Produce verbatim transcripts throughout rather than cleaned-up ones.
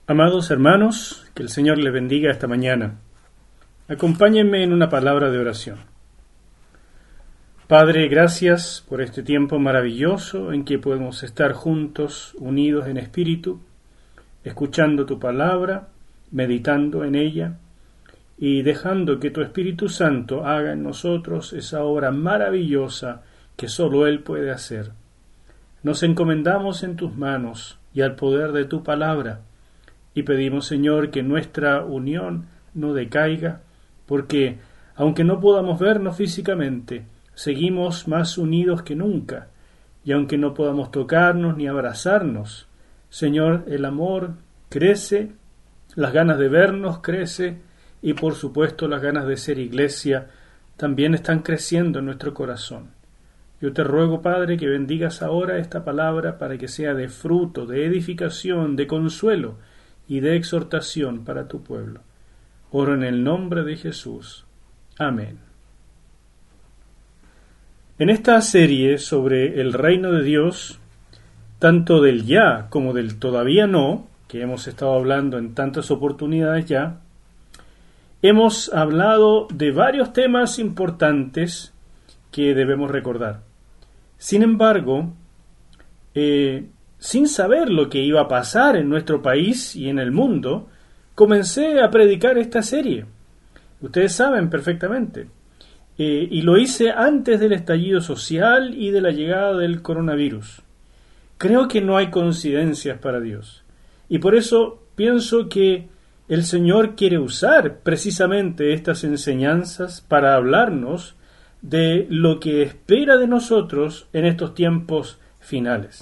Amados hermanos, que el Señor les bendiga esta mañana. Acompáñenme en una palabra de oración. Padre, gracias por este tiempo maravilloso en que podemos estar juntos, unidos en espíritu, escuchando tu palabra, meditando en ella y dejando que tu Espíritu Santo haga en nosotros esa obra maravillosa que solo Él puede hacer. Nos encomendamos en tus manos y al poder de tu palabra. Y pedimos, Señor, que nuestra unión no decaiga, porque, aunque no podamos vernos físicamente, seguimos más unidos que nunca, y aunque no podamos tocarnos ni abrazarnos, Señor, el amor crece, las ganas de vernos crece, y por supuesto las ganas de ser iglesia también están creciendo en nuestro corazón. Yo te ruego, Padre, que bendigas ahora esta palabra para que sea de fruto, de edificación, de consuelo, y de exhortación para tu pueblo. Oro en el nombre de Jesús. Amén. En esta serie sobre el reino de Dios, tanto del ya como del todavía no, que hemos estado hablando en tantas oportunidades ya, hemos hablado de varios temas importantes que debemos recordar. Sin embargo, eh, sin saber lo que iba a pasar en nuestro país y en el mundo, comencé a predicar esta serie. Ustedes saben perfectamente. Eh, y lo hice antes del estallido social y de la llegada del coronavirus. Creo que no hay coincidencias para Dios. Y por eso pienso que el Señor quiere usar precisamente estas enseñanzas para hablarnos de lo que espera de nosotros en estos tiempos finales.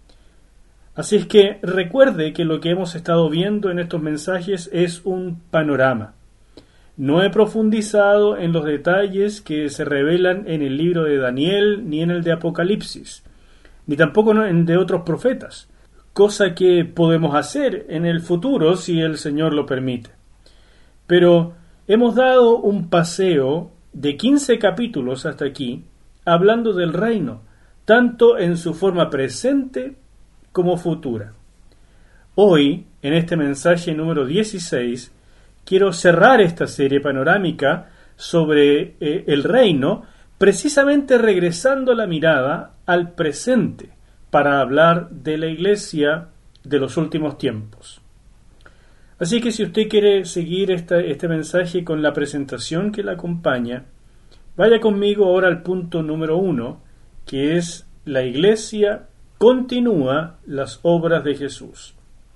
Así es que recuerde que lo que hemos estado viendo en estos mensajes es un panorama. No he profundizado en los detalles que se revelan en el libro de Daniel ni en el de Apocalipsis, ni tampoco en el de otros profetas, cosa que podemos hacer en el futuro si el Señor lo permite. Pero hemos dado un paseo de quince capítulos hasta aquí, hablando del reino, tanto en su forma presente como futura. Hoy, en este mensaje número dieciséis, quiero cerrar esta serie panorámica sobre eh, el reino, precisamente regresando la mirada al presente, para hablar de la iglesia de los últimos tiempos. Así que si usted quiere seguir esta, este mensaje con la presentación que la acompaña, vaya conmigo ahora al punto número uno, que es la iglesia continúa las obras de Jesús.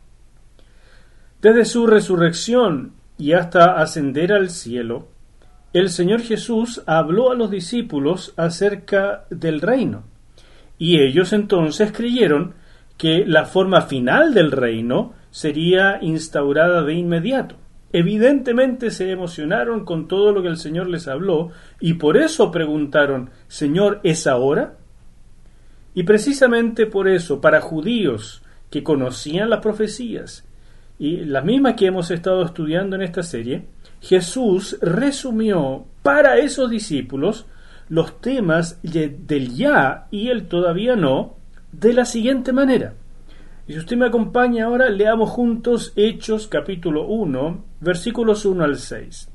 Desde su resurrección y hasta ascender al cielo, el Señor Jesús habló a los discípulos acerca del reino, y ellos entonces creyeron que la forma final del reino sería instaurada de inmediato. Evidentemente se emocionaron con todo lo que el Señor les habló, y por eso preguntaron: Señor, ¿es ahora? Y precisamente por eso, para judíos que conocían las profecías, y las mismas que hemos estado estudiando en esta serie, Jesús resumió para esos discípulos los temas del ya y el todavía no de la siguiente manera. Y si usted me acompaña ahora, leamos juntos Hechos capítulo uno, versículos uno al seis.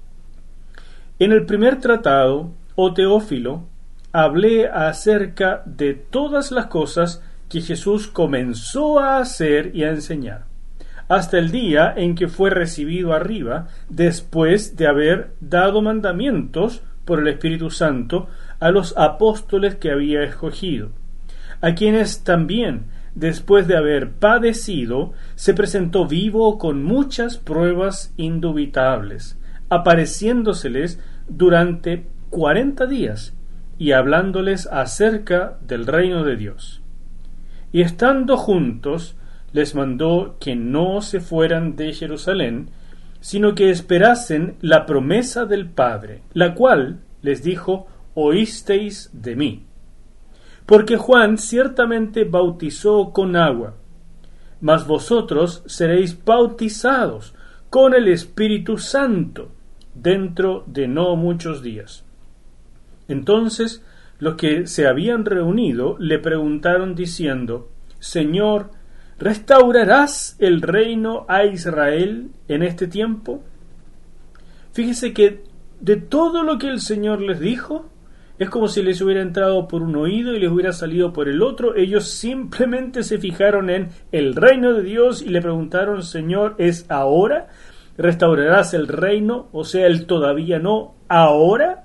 En el primer tratado, oh Teófilo, hablé acerca de todas las cosas que Jesús comenzó a hacer y a enseñar, hasta el día en que fue recibido arriba, después de haber dado mandamientos por el Espíritu Santo a los apóstoles que había escogido, a quienes también, después de haber padecido, se presentó vivo con muchas pruebas indubitables, apareciéndoseles durante cuarenta días, y hablándoles acerca del reino de Dios. Y estando juntos, les mandó que no se fueran de Jerusalén, sino que esperasen la promesa del Padre, la cual les dijo: oísteis de mí. Porque Juan ciertamente bautizó con agua, mas vosotros seréis bautizados con el Espíritu Santo dentro de no muchos días. Entonces los que se habían reunido le preguntaron diciendo: Señor, ¿Restaurarás el reino a Israel en este tiempo? Fíjese que de todo lo que el Señor les dijo, es como si les hubiera entrado por un oído y les hubiera salido por el otro. Ellos simplemente se fijaron en el reino de Dios y le preguntaron: Señor, ¿es ahora? ¿Restaurarás el reino? O sea, el todavía no, ¿ahora?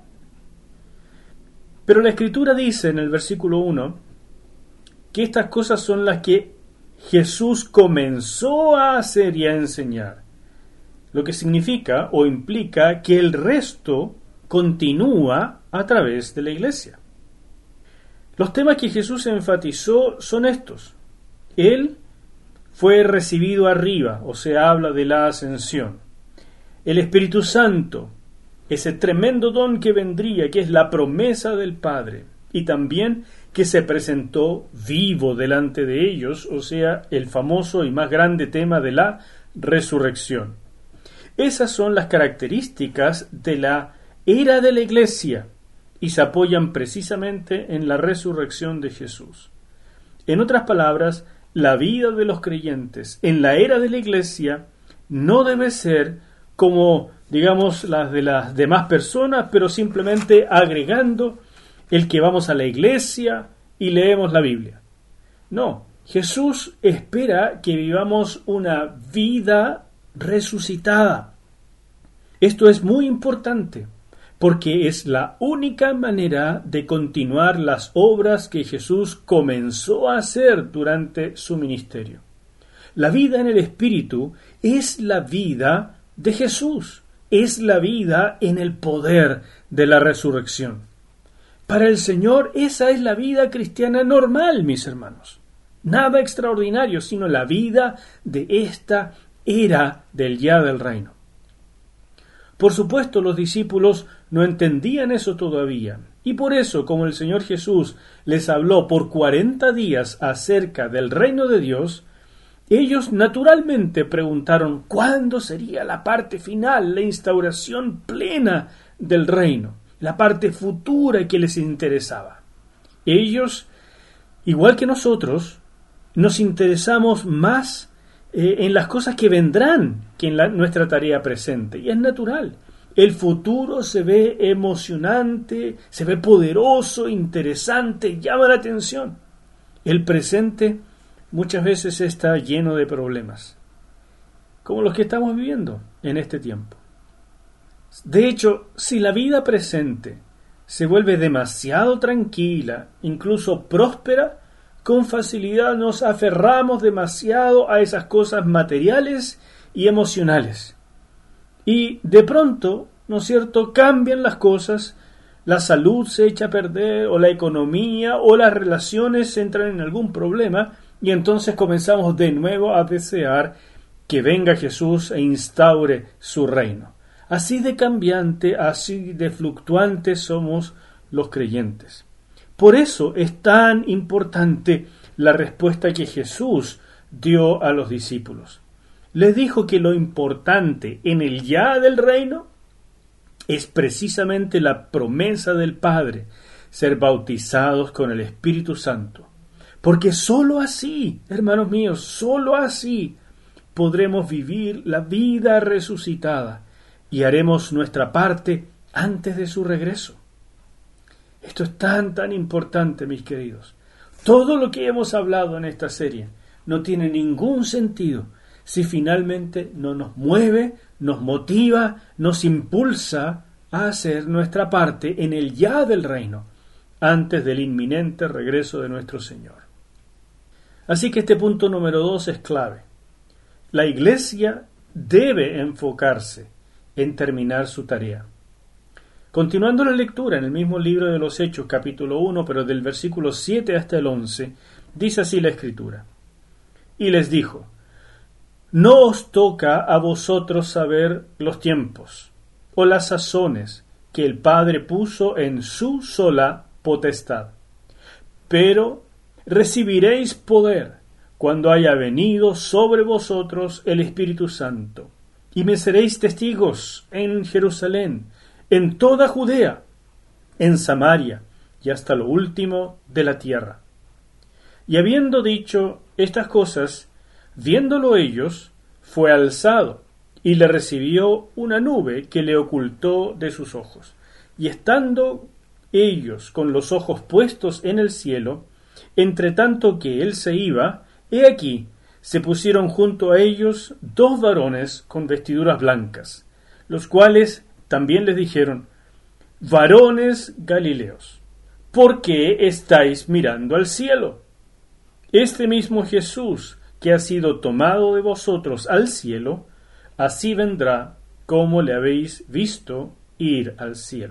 Pero la Escritura dice en el versículo uno que estas cosas son las que Jesús comenzó a hacer y a enseñar, lo que significa o implica que el resto continúa a través de la iglesia. Los temas que Jesús enfatizó son estos. Él fue recibido arriba, o sea, habla de la ascensión. El Espíritu Santo, ese tremendo don que vendría, que es la promesa del Padre, y también que se presentó vivo delante de ellos, o sea, el famoso y más grande tema de la resurrección. Esas son las características de la era de la iglesia y se apoyan precisamente en la resurrección de Jesús. En otras palabras, la vida de los creyentes en la era de la iglesia no debe ser como, digamos, las de las demás personas, pero simplemente agregando el que vamos a la iglesia y leemos la Biblia. No, Jesús espera que vivamos una vida resucitada. Esto es muy importante, porque es la única manera de continuar las obras que Jesús comenzó a hacer durante su ministerio. La vida en el Espíritu es la vida de Jesús, es la vida en el poder de la resurrección. Para el Señor esa es la vida cristiana normal, mis hermanos. Nada extraordinario, sino la vida de esta era del ya del reino. Por supuesto, los discípulos no entendían eso todavía, y por eso, como el Señor Jesús les habló por cuarenta días acerca del reino de Dios, ellos naturalmente preguntaron cuándo sería la parte final, la instauración plena del reino, la parte futura que les interesaba. Ellos, igual que nosotros, nos interesamos más Eh, en las cosas que vendrán que en la, nuestra tarea presente. Y es natural. El futuro se ve emocionante, se ve poderoso, interesante, llama la atención. El presente muchas veces está lleno de problemas, como los que estamos viviendo en este tiempo. De hecho, si la vida presente se vuelve demasiado tranquila, incluso próspera, con facilidad nos aferramos demasiado a esas cosas materiales y emocionales. Y de pronto, ¿no es cierto?, cambian las cosas, la salud se echa a perder, o la economía, o las relaciones entran en algún problema, y entonces comenzamos de nuevo a desear que venga Jesús e instaure su reino. Así de cambiante, así de fluctuantes somos los creyentes. Por eso es tan importante la respuesta que Jesús dio a los discípulos. Les dijo que lo importante en el ya del reino es precisamente la promesa del Padre, ser bautizados con el Espíritu Santo. Porque sólo así, hermanos míos, sólo así podremos vivir la vida resucitada y haremos nuestra parte antes de su regreso. Esto es tan, tan importante, mis queridos. Todo lo que hemos hablado en esta serie no tiene ningún sentido si finalmente no nos mueve, nos motiva, nos impulsa a hacer nuestra parte en el ya del reino, antes del inminente regreso de nuestro Señor. Así que este punto número dos es clave. La Iglesia debe enfocarse en terminar su tarea. Continuando la lectura en el mismo libro de los Hechos, capítulo uno, pero del versículo siete hasta el once, dice así la Escritura. Y les dijo: no os toca a vosotros saber los tiempos o las sazones que el Padre puso en su sola potestad, pero recibiréis poder cuando haya venido sobre vosotros el Espíritu Santo, y me seréis testigos en Jerusalén, en toda Judea, en Samaria y hasta lo último de la tierra. Y habiendo dicho estas cosas, Viéndolo ellos, fue alzado, y le recibió una nube que le ocultó de sus ojos. Y estando ellos con los ojos puestos en el cielo, entre tanto que él se iba, he aquí, se pusieron junto a ellos dos varones con vestiduras blancas, los cuales también les dijeron: varones Galileos, ¿por qué estáis mirando al cielo? Este mismo Jesús, que ha sido tomado de vosotros al cielo, así vendrá como le habéis visto ir al cielo.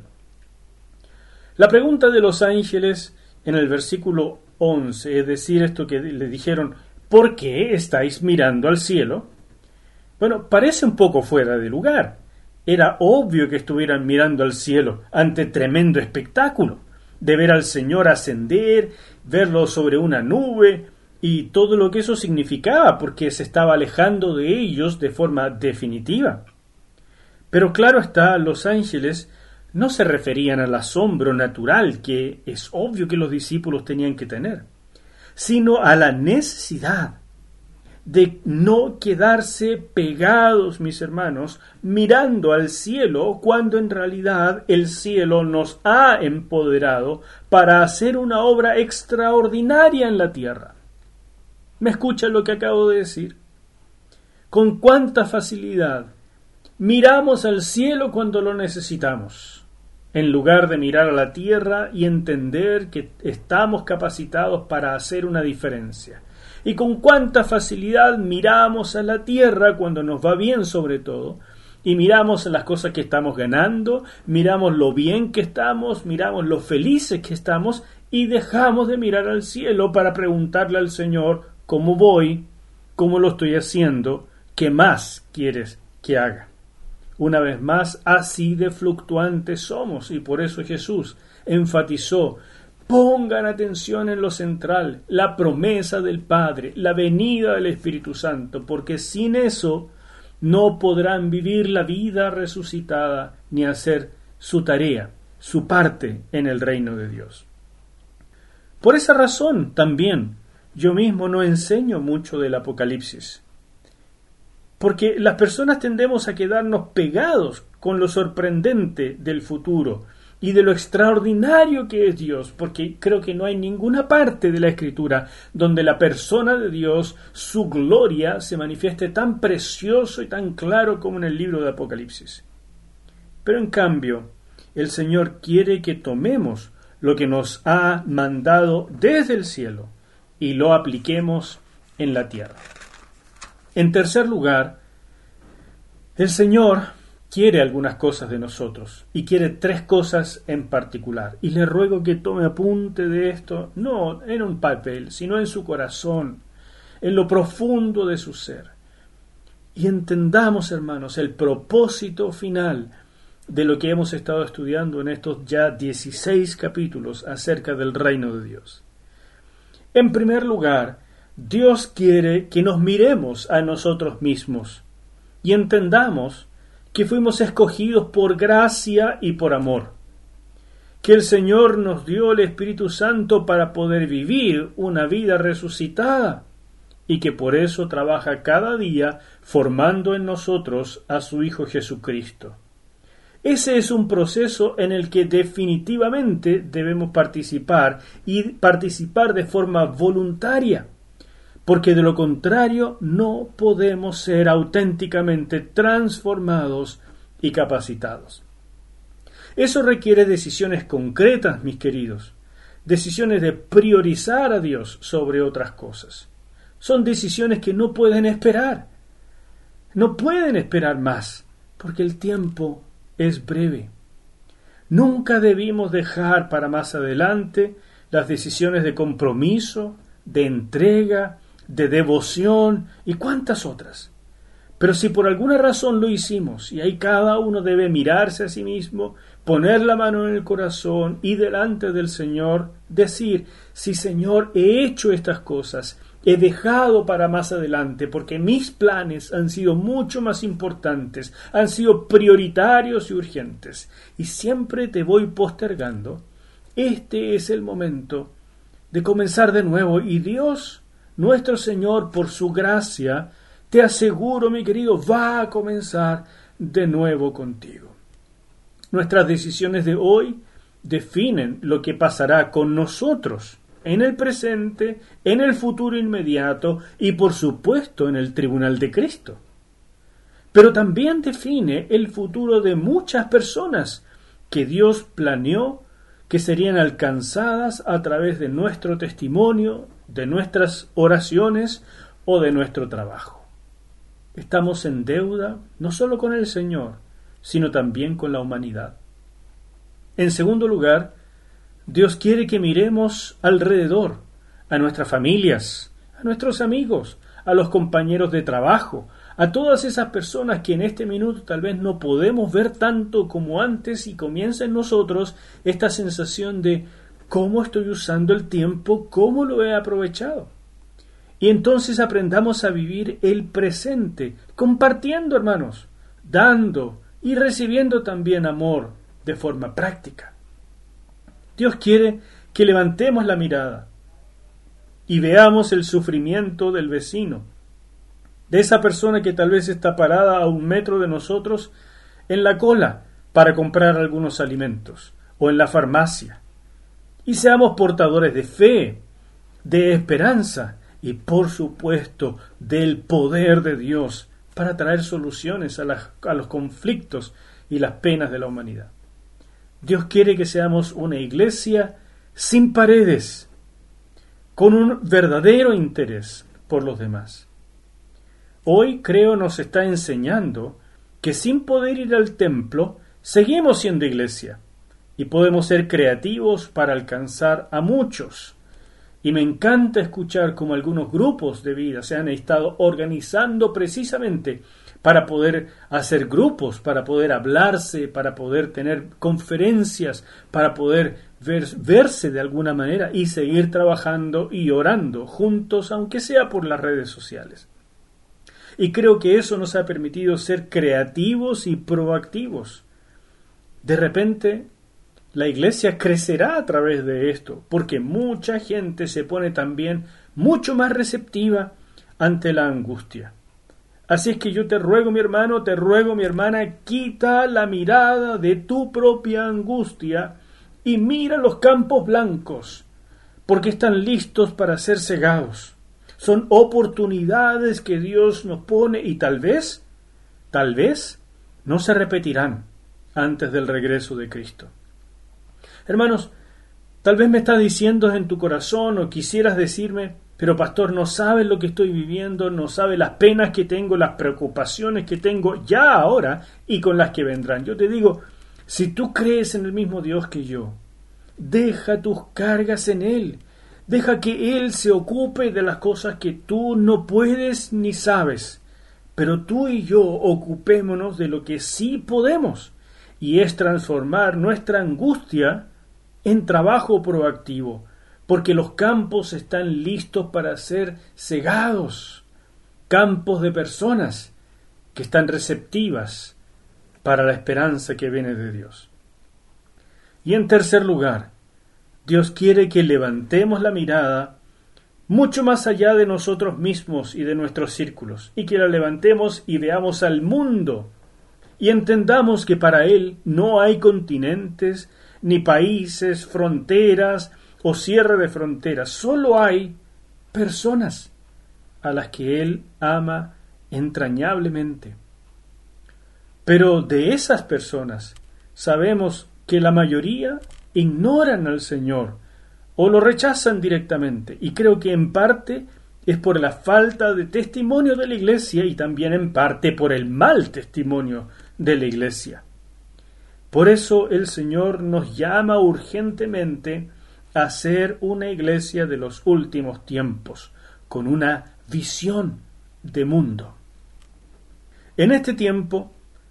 La pregunta de los ángeles en el versículo once, es decir, esto que le dijeron, ¿por qué estáis mirando al cielo? Bueno, parece un poco fuera de lugar. Era obvio que estuvieran mirando al cielo ante tremendo espectáculo, de ver al Señor ascender, verlo sobre una nube y todo lo que eso significaba, porque se estaba alejando de ellos de forma definitiva. Pero claro está, los ángeles no se referían al asombro natural que es obvio que los discípulos tenían que tener, sino a la necesidad de no quedarse pegados, mis hermanos, mirando al cielo, cuando en realidad el cielo nos ha empoderado para hacer una obra extraordinaria en la tierra. ¿Me escuchan lo que acabo de decir? Con cuánta facilidad miramos al cielo cuando lo necesitamos, en lugar de mirar a la tierra y entender que estamos capacitados para hacer una diferencia. Y con cuánta facilidad miramos a la tierra cuando nos va bien, sobre todo, y miramos las cosas que estamos ganando, miramos lo bien que estamos, miramos lo felices que estamos, y dejamos de mirar al cielo para preguntarle al Señor cómo voy, cómo lo estoy haciendo, qué más quieres que haga. Una vez más, así de fluctuantes somos, y por eso Jesús enfatizó: pongan atención en lo central, la promesa del Padre, la venida del Espíritu Santo, porque sin eso no podrán vivir la vida resucitada ni hacer su tarea, su parte en el reino de Dios. Por esa razón también yo mismo no enseño mucho del Apocalipsis, porque las personas tendemos a quedarnos pegados con lo sorprendente del futuro y de lo extraordinario que es Dios, porque creo que no hay ninguna parte de la Escritura donde la persona de Dios, su gloria, se manifieste tan precioso y tan claro como en el libro de Apocalipsis. Pero en cambio, el Señor quiere que tomemos lo que nos ha mandado desde el cielo y lo apliquemos en la tierra. En tercer lugar, el Señor quiere algunas cosas de nosotros, y quiere tres cosas en particular, y le ruego que tome apunte de esto, no en un papel, sino en su corazón, en lo profundo de su ser, y entendamos, hermanos, el propósito final de lo que hemos estado estudiando en estos ya dieciséis capítulos acerca del reino de Dios. En primer lugar, Dios quiere que nos miremos a nosotros mismos y entendamos que fuimos escogidos por gracia y por amor, que el Señor nos dio el Espíritu Santo para poder vivir una vida resucitada y que por eso trabaja cada día formando en nosotros a su Hijo Jesucristo. Ese es un proceso en el que definitivamente debemos participar y participar de forma voluntaria, porque de lo contrario no podemos ser auténticamente transformados y capacitados. Eso requiere decisiones concretas, mis queridos, decisiones de priorizar a Dios sobre otras cosas. Son decisiones que no pueden esperar, no pueden esperar más, porque el tiempo es breve. Nunca debimos dejar para más adelante las decisiones de compromiso, de entrega, de devoción y cuantas otras. Pero si por alguna razón lo hicimos, y ahí cada uno debe mirarse a sí mismo, poner la mano en el corazón y delante del Señor decir: sí, Señor, he hecho estas cosas, he dejado para más adelante, porque mis planes han sido mucho más importantes, han sido prioritarios y urgentes, y siempre te voy postergando. Este es el momento de comenzar de nuevo, y Dios nuestro Señor, por su gracia, te aseguro, mi querido, va a comenzar de nuevo contigo. Nuestras decisiones de hoy definen lo que pasará con nosotros en el presente, en el futuro inmediato y, por supuesto, en el tribunal de Cristo. Pero también define el futuro de muchas personas que Dios planeó que serían alcanzadas a través de nuestro testimonio, de nuestras oraciones o de nuestro trabajo. Estamos en deuda no solo con el Señor, sino también con la humanidad. En segundo lugar, Dios quiere que miremos alrededor, a nuestras familias, a nuestros amigos, a los compañeros de trabajo, a todas esas personas que en este minuto tal vez no podemos ver tanto como antes y comienza en nosotros esta sensación de cómo estoy usando el tiempo, cómo lo he aprovechado. Y entonces aprendamos a vivir el presente, compartiendo, hermanos, dando y recibiendo también amor de forma práctica. Dios quiere que levantemos la mirada y veamos el sufrimiento del vecino, de esa persona que tal vez está parada a un metro de nosotros en la cola para comprar algunos alimentos o en la farmacia. Y seamos portadores de fe, de esperanza y, por supuesto, del poder de Dios para traer soluciones a, las, a los conflictos y las penas de la humanidad. Dios quiere que seamos una iglesia sin paredes, con un verdadero interés por los demás. Hoy creo nos está enseñando que sin poder ir al templo, seguimos siendo iglesia y podemos ser creativos para alcanzar a muchos. Y me encanta escuchar cómo algunos grupos de vida se han estado organizando precisamente para poder hacer grupos, para poder hablarse, para poder tener conferencias, para poder ver, verse de alguna manera y seguir trabajando y orando juntos, aunque sea por las redes sociales. Y creo que eso nos ha permitido ser creativos y proactivos. De repente, la iglesia crecerá a través de esto, porque mucha gente se pone también mucho más receptiva ante la angustia. Así es que yo te ruego, mi hermano, te ruego, mi hermana, quita la mirada de tu propia angustia y mira los campos blancos, porque están listos para ser cegados. Son oportunidades que Dios nos pone y tal vez, tal vez, no se repetirán antes del regreso de Cristo. Hermanos, tal vez me estás diciendo en tu corazón o quisieras decirme, pero pastor, no sabes lo que estoy viviendo, no sabes las penas que tengo, las preocupaciones que tengo ya ahora y con las que vendrán. Yo te digo, si tú crees en el mismo Dios que yo, deja tus cargas en Él. Deja que Él se ocupe de las cosas que tú no puedes ni sabes. Pero tú y yo ocupémonos de lo que sí podemos, y es transformar nuestra angustia en trabajo proactivo, porque los campos están listos para ser cegados, campos de personas que están receptivas para la esperanza que viene de Dios. Y en tercer lugar, Dios quiere que levantemos la mirada mucho más allá de nosotros mismos y de nuestros círculos, y que la levantemos y veamos al mundo, y entendamos que para Él no hay continentes, ni países, fronteras o cierre de fronteras, solo hay personas a las que Él ama entrañablemente. Pero de esas personas sabemos que la mayoría ignoran al Señor o lo rechazan directamente, y creo que en parte es por la falta de testimonio de la iglesia y también en parte por el mal testimonio de la iglesia. Por eso el Señor nos llama urgentemente a ser una iglesia de los últimos tiempos, con una visión de mundo. En este tiempo,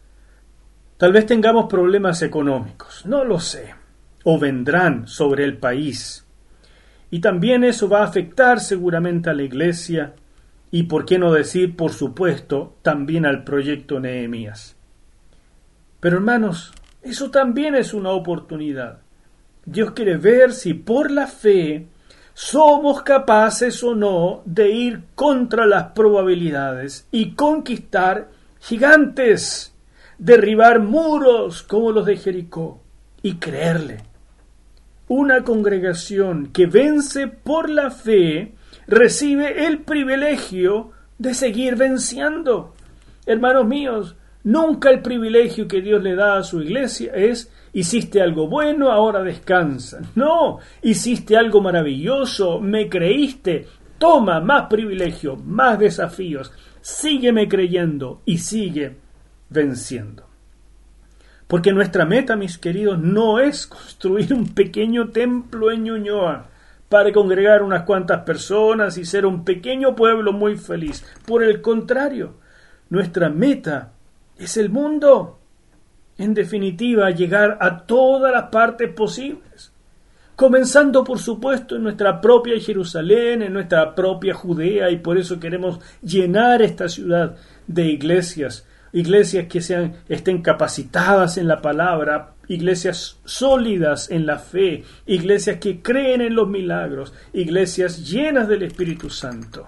tal vez tengamos problemas económicos, no lo sé, o vendrán sobre el país. Y también eso va a afectar seguramente a la iglesia y, por qué no decir, por supuesto, también al proyecto Nehemías. Pero hermanos, eso también es una oportunidad. Dios quiere ver si por la fe ¿somos capaces o no de ir contra las probabilidades y conquistar gigantes, derribar muros como los de Jericó y creerle? Una congregación que vence por la fe recibe el privilegio de seguir venciendo. Hermanos míos, nunca el privilegio que Dios le da a su iglesia es: hiciste algo bueno, ahora descansa. No, hiciste algo maravilloso, me creíste, toma más privilegio, más desafíos, sígueme creyendo y sigue venciendo. Porque nuestra meta, mis queridos, no es construir un pequeño templo en Ñuñoa para congregar unas cuantas personas y ser un pequeño pueblo muy feliz. Por el contrario, nuestra meta es el mundo. En definitiva, llegar a todas las partes posibles. Comenzando, por supuesto, en nuestra propia Jerusalén, en nuestra propia Judea, y por eso queremos llenar esta ciudad de iglesias. Iglesias que sean, estén capacitadas en la palabra, iglesias sólidas en la fe, iglesias que creen en los milagros, iglesias llenas del Espíritu Santo.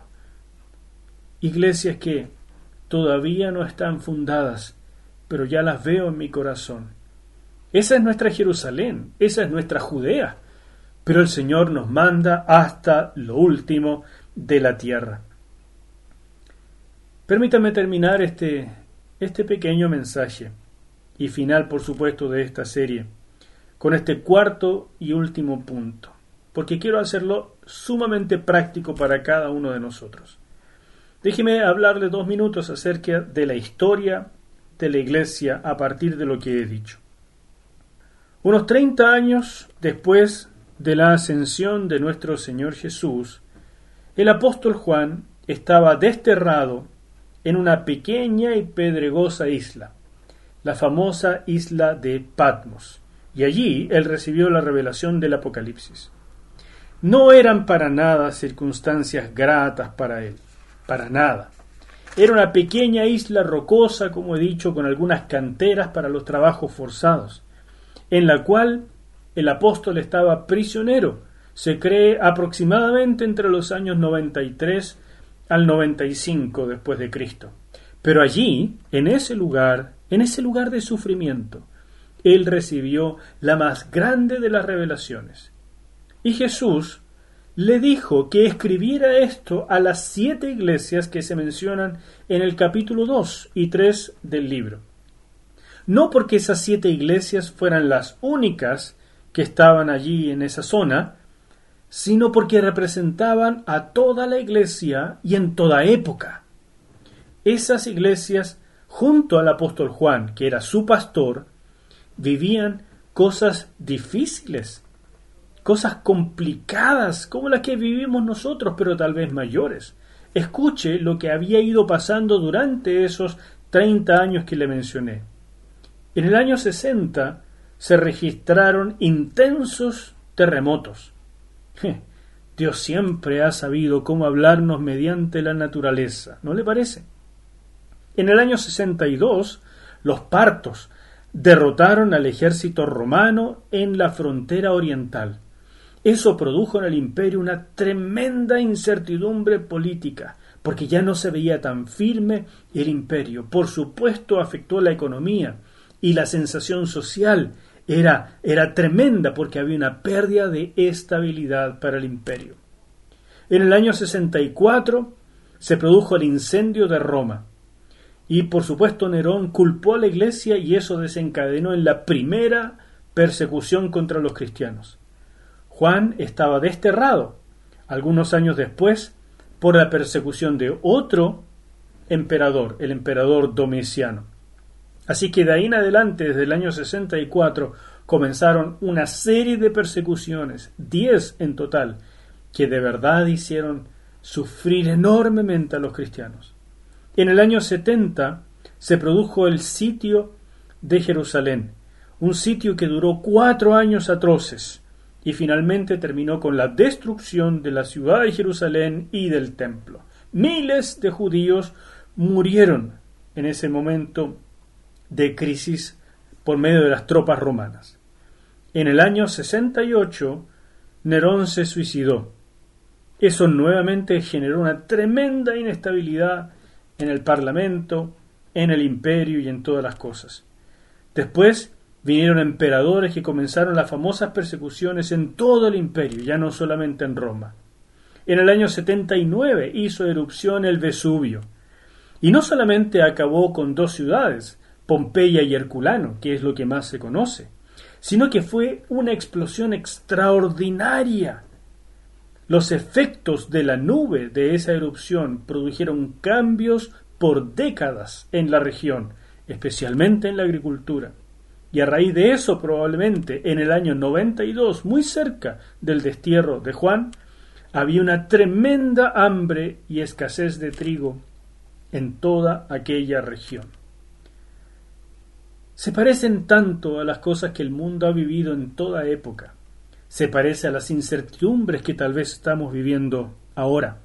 Iglesias que todavía no están fundadas, pero ya las veo en mi corazón. Esa es nuestra Jerusalén, esa es nuestra Judea, pero el Señor nos manda hasta lo último de la tierra. Permítame terminar este, este pequeño mensaje y final, por supuesto, de esta serie, con este cuarto y último punto, porque quiero hacerlo sumamente práctico para cada uno de nosotros. Déjeme hablarle dos minutos acerca de la historia de la iglesia a partir de lo que he dicho. Unos treinta años después de la ascensión de nuestro Señor Jesús, el apóstol Juan estaba desterrado en una pequeña y pedregosa isla, la famosa isla de Patmos, y allí él recibió la revelación del Apocalipsis. No eran para nada circunstancias gratas para él, para nada. Era una pequeña isla rocosa, como he dicho, con algunas canteras para los trabajos forzados, en la cual el apóstol estaba prisionero, se cree aproximadamente entre los años noventa y tres al noventa y cinco después de Cristo. Pero allí, en ese lugar, en ese lugar de sufrimiento, él recibió la más grande de las revelaciones. Y Jesús le dijo que escribiera esto a las siete iglesias que se mencionan en el capítulo dos y tres del libro. No porque esas siete iglesias fueran las únicas que estaban allí en esa zona, sino porque representaban a toda la iglesia y en toda época. Esas iglesias, junto al apóstol Juan, que era su pastor, vivían cosas difíciles, cosas complicadas, como las que vivimos nosotros, pero tal vez mayores. Escuche lo que había ido pasando durante esos treinta años que le mencioné. En el año sesenta se registraron intensos terremotos. Dios siempre ha sabido cómo hablarnos mediante la naturaleza, ¿no le parece? En el año sesenta y dos, los partos derrotaron al ejército romano en la frontera oriental. Eso produjo en el imperio una tremenda incertidumbre política, porque ya no se veía tan firme el imperio. Por supuesto, afectó la economía y la sensación social era, era tremenda porque había una pérdida de estabilidad para el imperio. En el año sesenta y cuatro se produjo el incendio de Roma y, por supuesto, Nerón culpó a la iglesia y eso desencadenó en la primera persecución contra los cristianos. Juan estaba desterrado algunos años después por la persecución de otro emperador, el emperador Domiciano. Así que de ahí en adelante, desde el año sesenta y cuatro, comenzaron una serie de persecuciones, diez en total, que de verdad hicieron sufrir enormemente a los cristianos. En el año setenta se produjo el sitio de Jerusalén, un sitio que duró cuatro años atroces, y finalmente terminó con la destrucción de la ciudad de Jerusalén y del templo. Miles de judíos murieron en ese momento de crisis por medio de las tropas romanas. En el año sesenta y ocho, Nerón se suicidó Eso nuevamente generó una tremenda inestabilidad en el Parlamento, en el imperio y en todas las cosas. Después vinieron emperadores que comenzaron las famosas persecuciones en todo el imperio, ya no solamente en Roma. En el año setenta y nueve hizo erupción el Vesubio, y no solamente acabó con dos ciudades, Pompeya y Herculano, que es lo que más se conoce, sino que fue una explosión extraordinaria. Los efectos de la nube de esa erupción produjeron cambios por décadas en la región, especialmente en la agricultura. Y a raíz de eso, probablemente en el año noventa y dos, muy cerca del destierro de Juan, había una tremenda hambre y escasez de trigo en toda aquella región. Se parecen tanto a las cosas que el mundo ha vivido en toda época. Se parece a las incertidumbres que tal vez estamos viviendo ahora.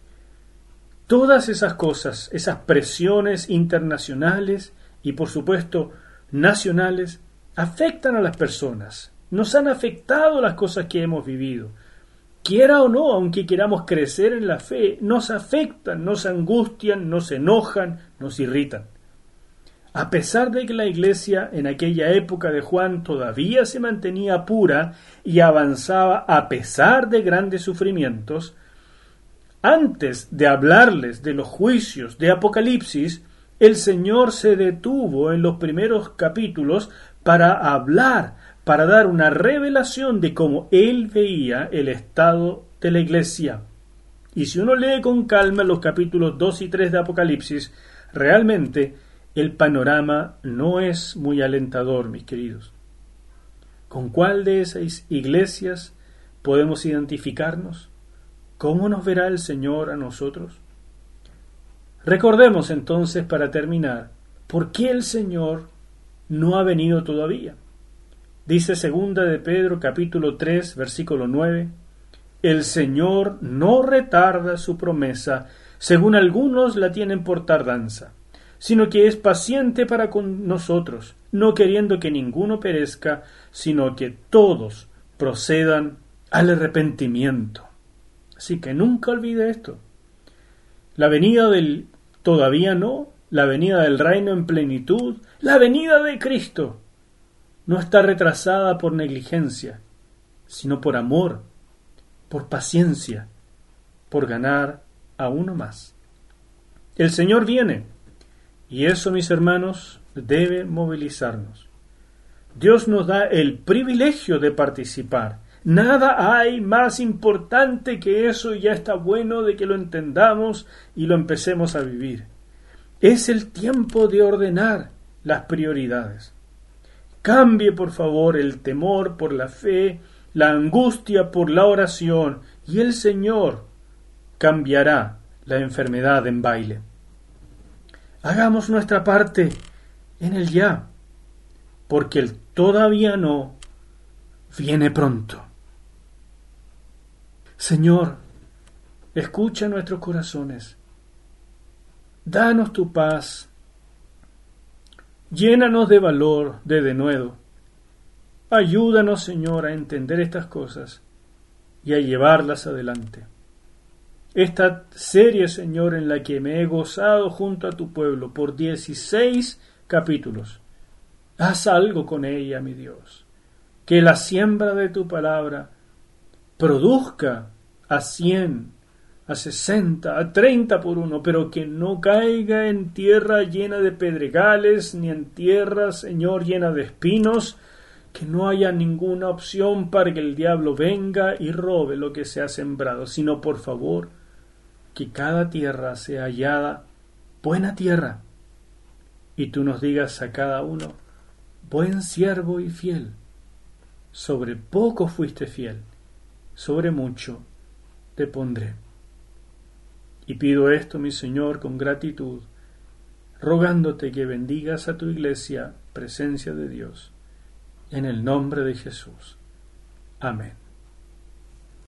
Todas esas cosas, esas presiones internacionales y por supuesto nacionales, afectan a las personas. Nos han afectado las cosas que hemos vivido. Quiera o no, aunque queramos crecer en la fe, nos afectan, nos angustian, nos enojan, nos irritan. A pesar de que la iglesia en aquella época de Juan todavía se mantenía pura y avanzaba a pesar de grandes sufrimientos, antes de hablarles de los juicios de Apocalipsis, el Señor se detuvo en los primeros capítulos para hablar, para dar una revelación de cómo Él veía el estado de la iglesia. Y si uno lee con calma los capítulos dos y tres de Apocalipsis, realmente el panorama no es muy alentador, mis queridos. ¿Con cuál de esas iglesias podemos identificarnos? ¿Cómo nos verá el Señor a nosotros? Recordemos entonces, para terminar, ¿por qué el Señor no ha venido todavía? Dice segunda de Pedro capítulo tres versículo nueve: el Señor no retarda su promesa, según algunos la tienen por tardanza, sino que es paciente para con nosotros, no queriendo que ninguno perezca, sino que todos procedan al arrepentimiento. Así que nunca olvide esto. La venida del todavía no, la venida del reino en plenitud, la venida de Cristo, no está retrasada por negligencia, sino por amor, por paciencia, por ganar a uno más. El Señor viene, y eso, mis hermanos, debe movilizarnos. Dios nos da el privilegio de participar. Nada hay más importante que eso, y ya está bueno de que lo entendamos y lo empecemos a vivir. Es el tiempo de ordenar las prioridades. Cambie, por favor, el temor por la fe, la angustia por la oración, y el Señor cambiará la enfermedad en baile. Hagamos nuestra parte en el ya, porque el todavía no viene pronto. Señor, escucha nuestros corazones. Danos tu paz. Llénanos de valor, de denuedo. Ayúdanos, Señor, a entender estas cosas y a llevarlas adelante. Esta serie, Señor, en la que me he gozado junto a tu pueblo por dieciséis capítulos. Haz algo con ella, mi Dios. Que la siembra de tu palabra produzca a cien, a sesenta, a treinta por uno, pero que no caiga en tierra llena de pedregales, ni en tierra, Señor, llena de espinos, que no haya ninguna opción para que el diablo venga y robe lo que se ha sembrado, sino, por favor, que cada tierra sea hallada buena tierra, y tú nos digas a cada uno: buen siervo y fiel, sobre poco fuiste fiel, sobre mucho te pondré. Y pido esto, mi Señor, con gratitud, rogándote que bendigas a tu iglesia, presencia de Dios, en el nombre de Jesús. Amén.